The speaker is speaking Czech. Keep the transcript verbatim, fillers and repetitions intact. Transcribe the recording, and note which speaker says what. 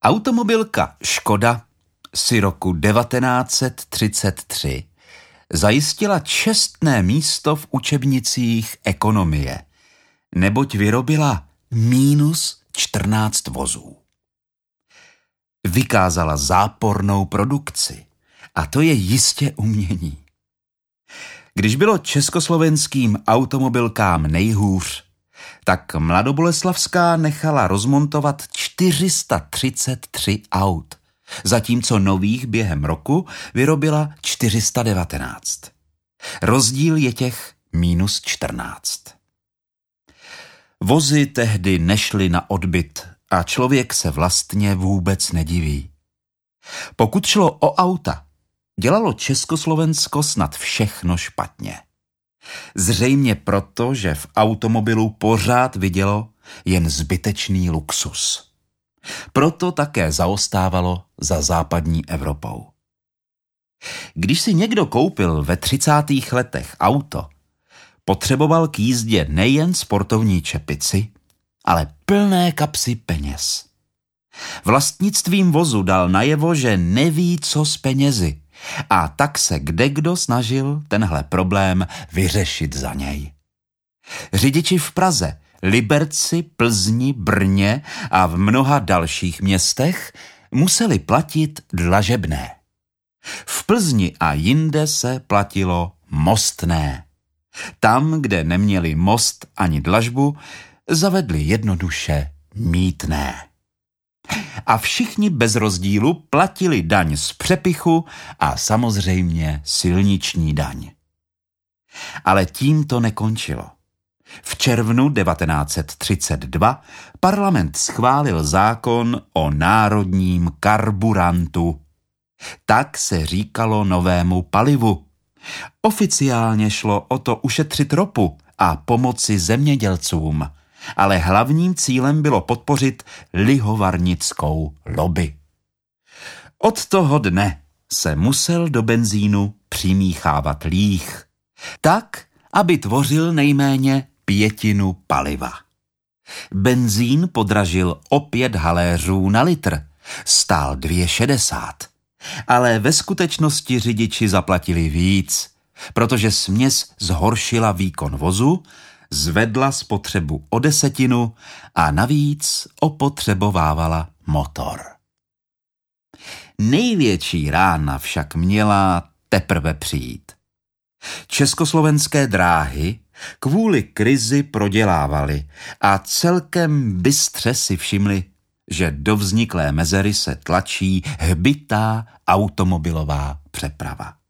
Speaker 1: Automobilka Škoda si roku devatenáct set třicet tři zajistila čestné místo v učebnicích ekonomie, neboť vyrobila mínus čtrnáct vozů. Vykázala zápornou produkci a to je jistě umění. Když bylo československým automobilkám nejhůř, tak mladoboleslavská nechala rozmontovat čtyři sta třicet tři aut, zatímco nových během roku vyrobila čtyři sta devatenáct. Rozdíl je těch mínus čtrnáct. Vozy tehdy nešly na odbyt a člověk se vlastně vůbec nediví. Pokud šlo o auta, dělalo Československo snad všechno špatně. Zřejmě proto, že v automobilu pořád vidělo jen zbytečný luxus. Proto také zaostávalo za západní Evropou. Když si někdo koupil ve třicátých letech auto, potřeboval k jízdě nejen sportovní čepici, ale plné kapsy peněz. Vlastnictvím vozu dal najevo, že neví, co s penězi, a tak se kdekdo snažil tenhle problém vyřešit za něj. Řidiči v Praze, Liberci, Plzni, Brně a v mnoha dalších městech museli platit dlažebné. V Plzni a jinde se platilo mostné. Tam, kde neměli most ani dlažbu, zavedli jednoduše mýtné. A všichni bez rozdílu platili daň z přepichu a samozřejmě silniční daň. Ale tím to nekončilo. V červnu devatenáct set třicet dva parlament schválil zákon o národním karburantu. Tak se říkalo novému palivu. Oficiálně šlo o to ušetřit ropu a pomoci zemědělcům, ale hlavním cílem bylo podpořit lihovarnickou lobby. Od toho dne se musel do benzínu přimíchávat líh, tak, aby tvořil nejméně pětinu paliva. Benzín podražil o pět haléřů na litr, stál dvě šedesát, ale ve skutečnosti řidiči zaplatili víc, protože směs zhoršila výkon vozu, zvedla spotřebu o desetinu a navíc opotřebovávala motor. Největší rána však měla teprve přijít. Československé dráhy kvůli krizi prodělávaly a celkem bystře si všimli, že do vzniklé mezery se tlačí hbitá automobilová přeprava.